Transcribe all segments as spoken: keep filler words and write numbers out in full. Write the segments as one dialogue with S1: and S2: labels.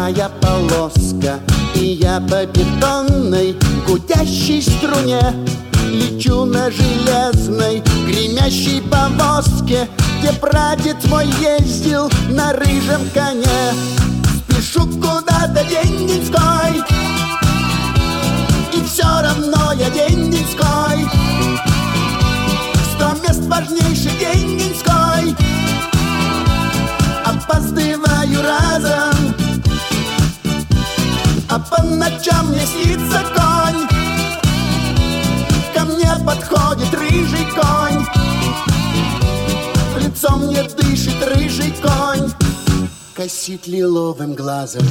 S1: Черная полоска, и я по бетонной гудящей струне лечу на железной гремящей повозке, где прадед мой ездил на рыжем коне. Спешу куда-то день-деньской, и все равно я день-деньской. Сто мест важнейший день-деньской, опаздываю разом, а по ночам мне снится конь. Ко мне подходит рыжий конь, в лицо мне дышит рыжий конь, косит лиловым глазом.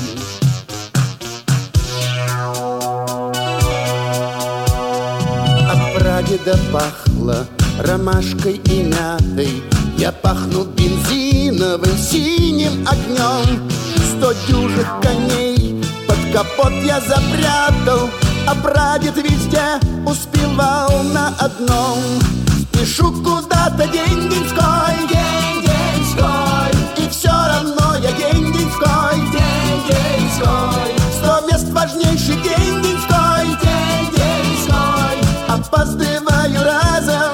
S1: От прадеда пахло ромашкой и мятой, я пахну бензиновым синим огнем. Сто дюжих коней под капот я запрятал, а прадед везде успевал на одном. Спешу куда-то день-деньской, день-деньской, и все равно я день-деньской, день-деньской. Сто мест важнейший день-деньской, день-деньской, опаздываю разом,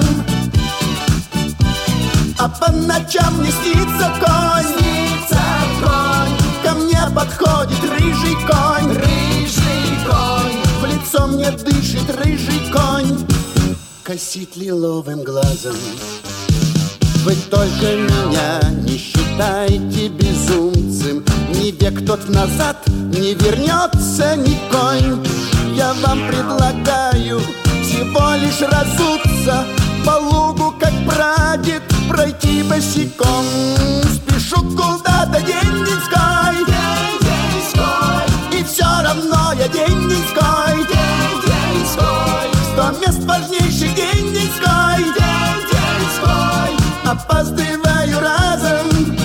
S1: а по ночам мне снится конь, снится конь. Ко мне подходит рыжий конь, рыжий конь, в лицо мне дышит рыжий конь, косит лиловым глазом. Вы только меня не считайте безумцем, ни век тот назад не вернется ни конь. Я вам предлагаю всего лишь разуться, по лугу, как прадед, пройти босиком. Спешу куда-то день-деньской, день-деньской, и все равно я день-деньской, день-деньской. Сто мест важнейший день-деньской, день-деньской, опаздываю разом,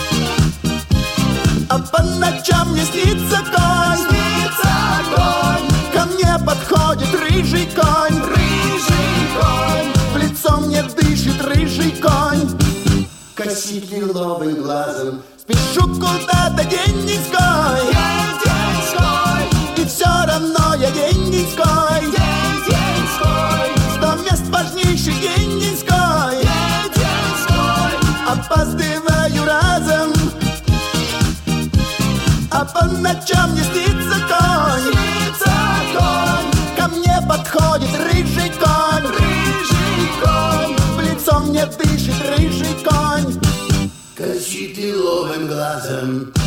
S1: а по ночам мне снится конь, снится конь. Ко мне подходит рыжий конь, рыжий конь, в лицо мне дышит рыжий конь, косит лиловым глазом. Спешу куда-то день-деньской, день-деньской, и все равно я день-деньской, день-деньской. Сто мест важнейший день-деньской, день-деньской, опаздываю разом, а по ночам мне снится конь, снится конь. Ко мне подходит рыжий конь, рыжий конь, в лицо мне дышит рыжий конь, косит лиловым глазом.